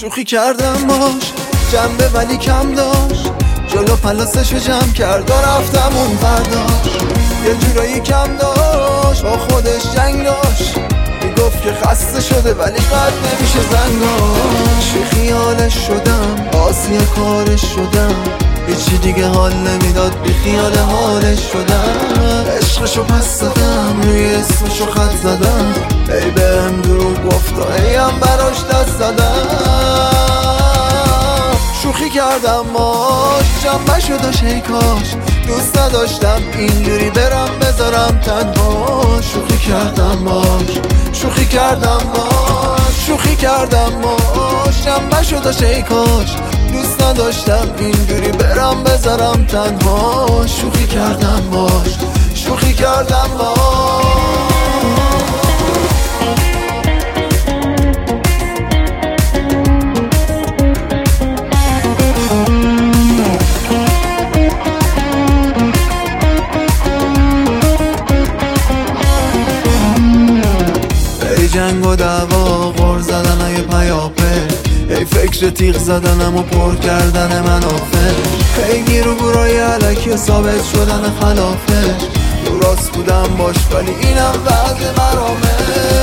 شوخی کردم باش جنبه ولی کم داشت، جلو پلاسشو جمع کرد و رفتم اون برداشت. یه جورایی کم داشت با خودش جنگ داشت، میگفت که خسته شده ولی قد نمیشه زنگاش. بی خیالش شدم آسی کارش شدم، هیچی دیگه حال نمیداد بی خیال حالش شدم. عشقشو پس زدم روی اسمشو خط زدم، ای بهم دروغ گفت و ای هم براش دست زدم. شوخی کردم باش جنبه شداش ای کاش، دوست نداشتم اینجوری برم بذارم تنها. شوخی کردم باش شوخی کردم باش شوخی کردم باش جنبه شداش ای کاش، دوست نداشتم اینجوری برم بذارم تنها. شوخی کردم باش شوخی کردم باش. ای جنگ و دعوا غر زدن های پیاپه، ای فکر تیغ زدنم و پر کردن منافع، ای گیر و گورای علکی ثابت شدن خلافش. رو راست بودم باش ولی اینم وضع مرامه.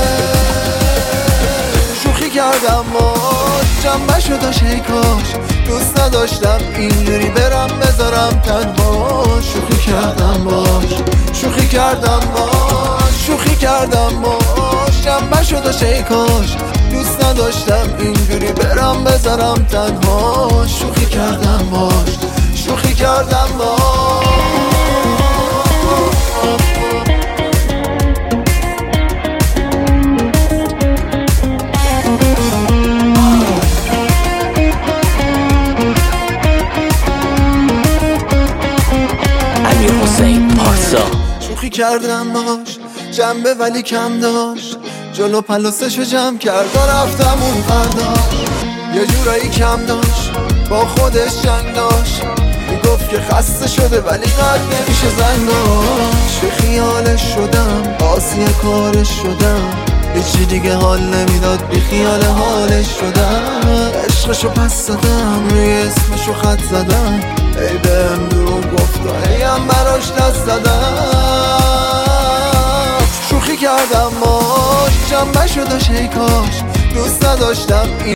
شوخی کردم باش جنبه شداش ای کاش، دوست نداشتم اینجوری برم بذارم تنها. شوخی کردم باش شوخی کردم باش شوخی کردم باش جنبه شداش ای کاش، دوست نداشتم اینجوری برم بذارم تنها. شوخی کردم باش شوخی کردم باش. شوخی کردم باش جنبه ولی کم داشت، جلو پلاسشو جمع کرد و رفتم اون برداشت. یه جورایی کم داشت با خودش جنگ داشت، میگفت که خسته شده ولی قد نمیشه زنگاش. بی خیالش شدم آسی کارش شدم، هیچی دیگه حال نمیداد بی خیال حالش شدم. عشقشو پس زدم روی اسمشو خط زدم، ای بهم دروغ گفت و ای هم براش دست زدم. شوخی کردم باش جنبه شداش ای کاش، دوست نداشتم